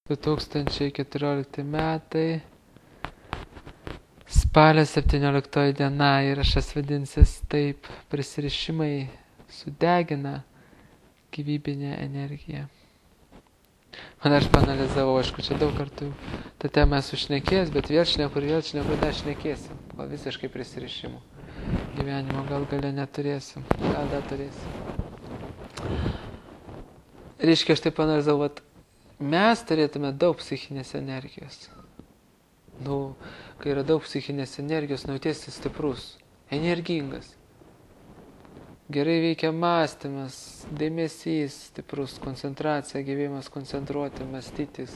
2014 metai, spalio 17 diena, įrašas vadinsis taip: prisirišimai sudegina gyvybinę energiją. Man aš paanalizavau, aišku, čia daug kartų tą temą esu šnekėjęs, bet vėl šneku, dar šnekėsim. Gal visiškai prisirišimų gyvenimo gal gale neturėsim, gal dar turėsim. Reiškia, aš taip paanalizavau, mes turėtume daug psichinės energijos. Kai yra daug psichinės energijos, jautiesi stiprus, energingas. Gerai veikia mąstymas, dėmesys stiprus, koncentracija, gebėjimas koncentruoti, mąstytis.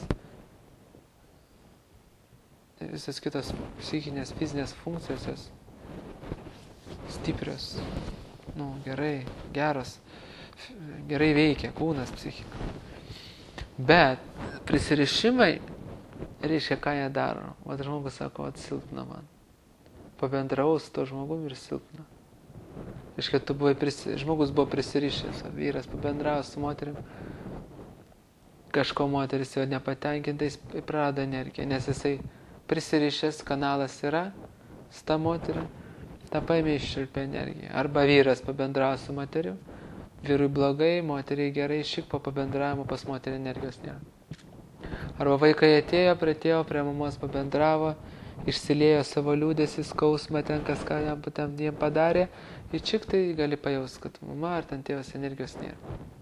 Visas kitas psichinės, fizinės funkcijos jos stiprios, geros, gerai veikia kūnas, psichika. Bet prisirišimai, reiškia, ką jie daro. Žmogus sako, silpna man. Pabendravau su to žmogumi ir silpna. Reiškia, žmogus buvo prisirišęs, vyras pabendravo su moterim. Kažko moteris jau nepatenkintais prarado energiją, nes jisai prisirišęs, kanalas yra su ta moterim, tą paėmė iššilpė energiją. Arba vyras pabendravo su moterim, vyrui blogai, moteriai gerai, šik po pabendravimo pas moterį energijos nėra. Arba vaikai atėjo prie mamos, pabendravo, išsiliejo savo liūdėsi, skausmą, ten kas ką jiem padarė, ir čik tai gali pajaust, kad mama ar ten tėvas energijos nėra.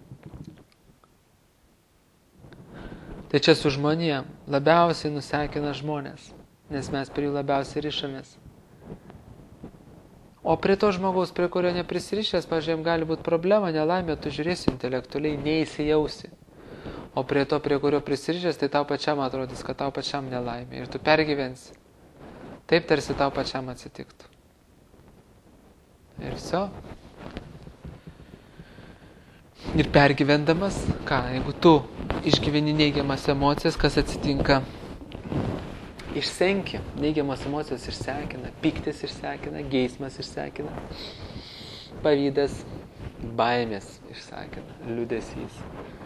Tai čia su žmonėm labiausiai nusekina žmonės, nes mes prie jų labiausiai rišamės. O prie to žmogaus, prie kurio neprisirišęs, pažiūrėjom, gali būti problema, nelaimė, tu žiūrėsi intelektualiai, neįsijausi. O prie to, prie kurio prisirišęs, tai tau pačiam atrodys, kad tau pačiam nelaimė. Ir tu pergyvensi. Taip tarsi tau pačiam atsitiktų. Ir viso. Ir pergyvendamas, jeigu tu išgyveni neigiamas emocijas, kas atsitinka? Išsenki, neigiamas emocijos išsekina, piktis išsekina, geismas išsekina, pavydas, baimės išsekina, liūdesys,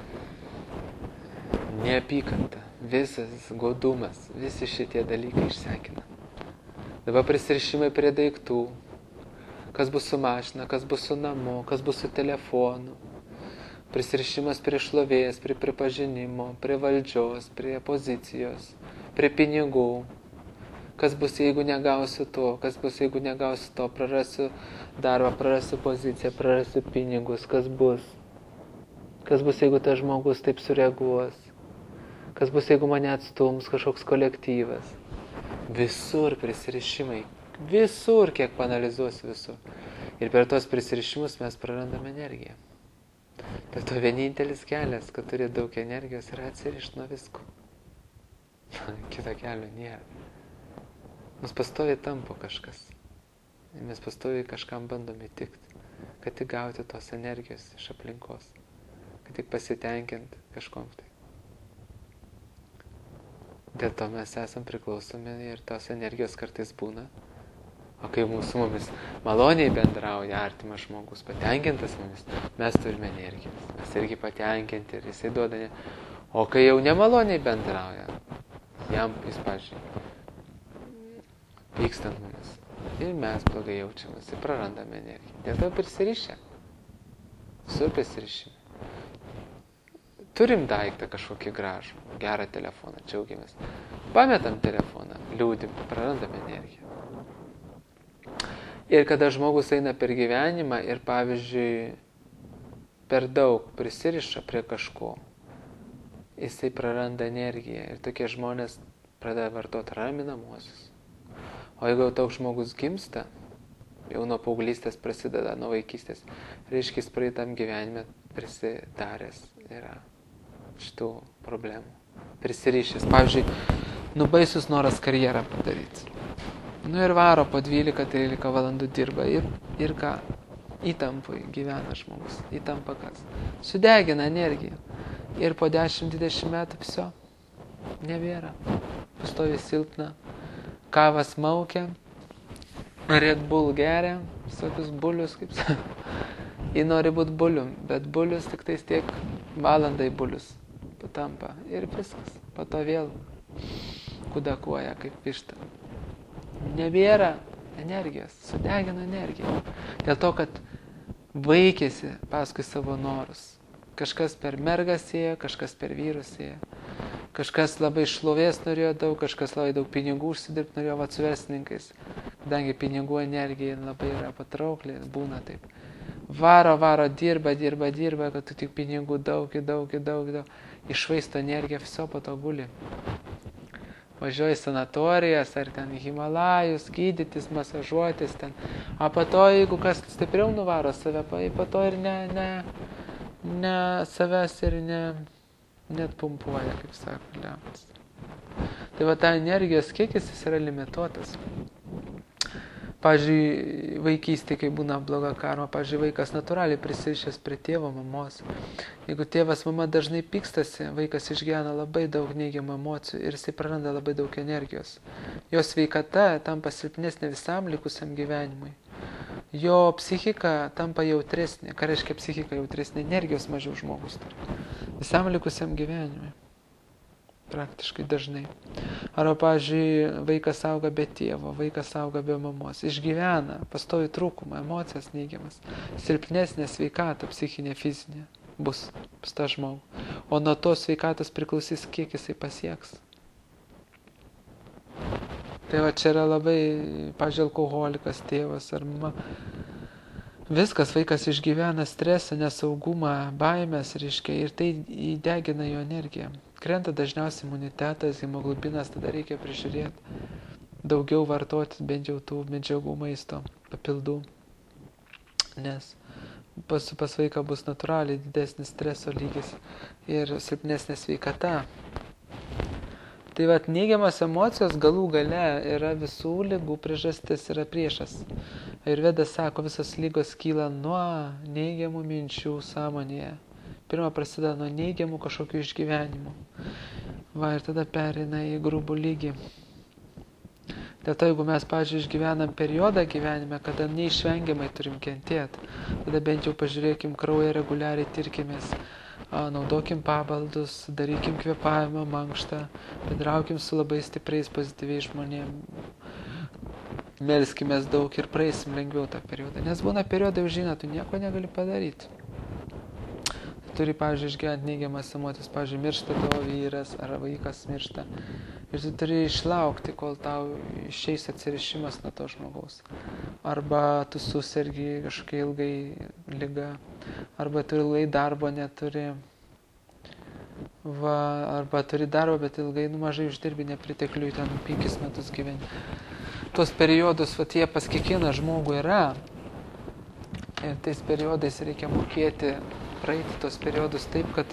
neapykanta, visas godumas, visi šitie dalykai išsekina. Dabar prisirišimai prie daiktų, kas bus su mašina, kas bus su namu, kas bus su telefonu, prisirišimas prie šlovės, prie pripažinimo, prie valdžios, prie pozicijos, prie pinigų. Kas bus, jeigu negausiu to, kas bus, jeigu negausiu to, prarasiu darbą, prarasiu poziciją, prarasiu pinigus, kas bus. Kas bus, jeigu tas žmogus taip sureaguos, kas bus, jeigu mane atstums kažkoks kolektyvas. Visur prisirišimai, visur, kiek paanalizuosiu visur. Ir per tos prisirišimus mes prarandame energiją. Dėl to vienintelis kelias, kad turi daug energijos, yra atsirišti nuo visko. Kito kelio nėra. Mus pastoviai tampo kažkas. Mes pastoviai kažkam bandome įtikti, kad tik gauti tos energijos iš aplinkos, kad tik pasitenkinti kažkom tai. Dėl to mes esam priklausomi ir tos energijos kartais būna. O kai su mumis maloniai bendrauja artimas žmogus, patenkintas mumis, mes turime energijos. Mes irgi patenkinti ir jisai duoda. O kai jau nemaloniai bendrauja, jam jis, pažiūrėjau, pykstant mumis. Ir mes blogai jaučiamės ir prarandame energiją. Dėl to prisirišę. Visur prisirišime. Turim daiktą kažkokį gražų, gerą telefoną, džiaugiamės. Pametam telefoną, liūdim, prarandame energiją. Ir kada žmogus eina per gyvenimą ir, pavyzdžiui, per daug prisiriša prie kažko, jisai praranda energiją ir tokie žmonės pradeda vartoti raminamuosius. O jeigu toks žmogus gimsta, jau nuo paauglystės prasideda, nuo vaikystės, reiškia, jis praeitam gyvenime prisidaręs yra šitų problemų. Prisirišęs. Pavyzdžiui, baisus noras karjerą padaryti. Ir varo po 12-13 valandų dirba ir ką? Įtampui gyvena žmogus. Įtampa kas? Sudegina energiją. Ir po 10-20 metų viso. Nebėra. Pastovi silpna. Kavas maukia. Red Bull geria. Visokius bulius, kaip sako. Jis nori būti bulium, bet bulius tik tais tiek valandai bulius patampa. Ir viskas. po to vėl kudakuoja kaip višta. Nebėra energijos, sudegina energiją. Dėl to, kad vaikėsi paskui savo norus. Kažkas per mergas ėjo, kažkas per vyrus ėjo. Kažkas labai šlovės norėjo daug, kažkas labai daug pinigų užsidirbti norėjo, su verslininkais. Kadangi pinigų energija labai yra patraukli, būna taip. Varo, dirba, kad tu tik pinigų daug. Išvaisto energiją, viso po to guli. Važiuoji sanatorijas, ar ten Himalajus, gydytis, masažuotis ten. O po to, jeigu kas stipriau nuvaro save, po to ir ne savęs ir net pumpuoja, kaip sako Leonas. Tai va, ta energijos kiekis jis yra limituotas. Pavyzdžiui, vaikystė, kai būna bloga karma, pavyzdžiui, vaikas natūraliai prisirišęs prie tėvo, mamos. Jeigu tėvas, mama dažnai pykstasi, vaikas išgyvena labai daug neigiamų emocijų ir jisai praranda labai daug energijos. Jo sveikata tampa silpnesnė visam likusiam gyvenimui. Jo psichika tampa jautresnė. Ką reiškia psichika jautresnė? Energijos mažiau žmogus turi. Visam likusiam gyvenimui. Praktiškai dažnai. Arba, pavyzdžiui, vaikas auga be tėvo, vaikas auga be mamos. Išgyvena, pastovi trūkumą, emocijas neigiamas. Silpnesnė sveikata, psichinė, fizinė bus pas tą žmogų. O nuo to sveikatos priklausys, kiek jisai pasieks. Tai va, čia yra labai, pavyzdžiui, alkoholikas, tėvas ar mama. Viskas, vaikas išgyvena stresą, nesaugumą, baimės, reiškia, ir tai įdegina jo energiją. Krenta dažniausiai imunitetas, hemoglobinas, tada reikia prižiūrėti. Daugiau vartoti bent jau tų medžiagų maisto, papildų. Nes pas vaiką bus natūraliai didesnis streso lygis ir silpnesnė sveikata. Tai vat, neigiamas emocijos galų gale yra visų ligų priežastis, yra priešas. Ayurveda sako, visos lygos kyla nuo neigiamų minčių sąmonėje. Pirma prasideda nuo neigiamų kažkokių išgyvenimų. Va, ir tada pereina į grubų lygį. Dėl to, jeigu mes, pavyzdžiui, išgyvenam periodą gyvenime, kada neišvengiamai turim kentėti, tada bent jau pažiūrėkim kraują reguliariai, tirkimės, naudokim pabaldus, darykim kvėpavimą mankštą, bendraukim su labai stipriais, pozityviais žmonėmis, melskimės daug ir praeisim lengviau tą periodą. Nes būna periodai, žinai, tu nieko negali padaryti. Turi, pavyzdžiui, išgyventi neigiamas emocijas, pavyzdžiui, miršta tavo vyras ar vaikas miršta. Ir tu turi išlaukti, kol tau išeis atsirišimas nuo to žmogaus. Arba tu susergi kažkokia ilgai liga, arba tu ilgai darbo neturi. Va, arba turi darbo, bet ilgai mažai uždirbi, nepritekliui ten 5 metus gyveni. Tuos periodus, va, jie pas kiekvieną žmogų yra. Ir tais periodais reikia mokėti praeiti tos periodus taip, kad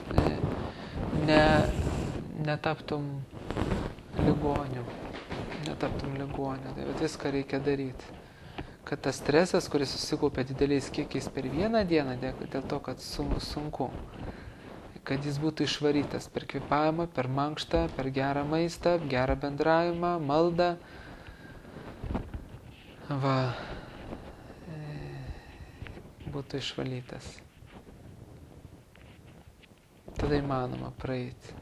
netaptum ligoniu. Tai viską reikia daryti. Kad tas stresas, kuris susikaupia dideliais kiekiais per vieną dieną, dėl to, kad sunku, kad jis būtų išvarytas per kvėpavimą, per mankštą, per gerą maistą, gerą bendravimą, maldą. Va, būtų išvalytas. Tada įmanoma praeiti.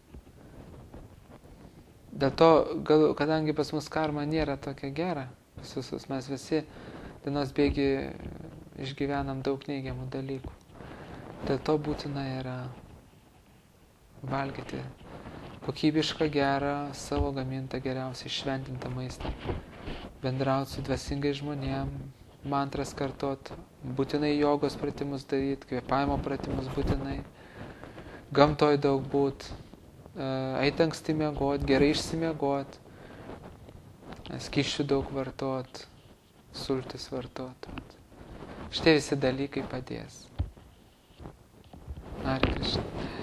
Dėl to, kadangi pas mus karma nėra tokia gera, mes visi dienos bėgi išgyvenam daug neigiamų dalykų. Dėl to būtina yra valgyti kokybišką, gerą, savo gamintą, geriausiai šventintą maistą. Bendrauti su dvasingais žmonėm, mantras kartot, būtinai jogos pratimus daryti, kvėpavimo pratimus būtinai. Gamtoj daug būt, eit anksti miegot, gerai išsimiegot, skysčių daug vartot, sultis vartot. Šitie visi dalykai padės. Hare Krishna.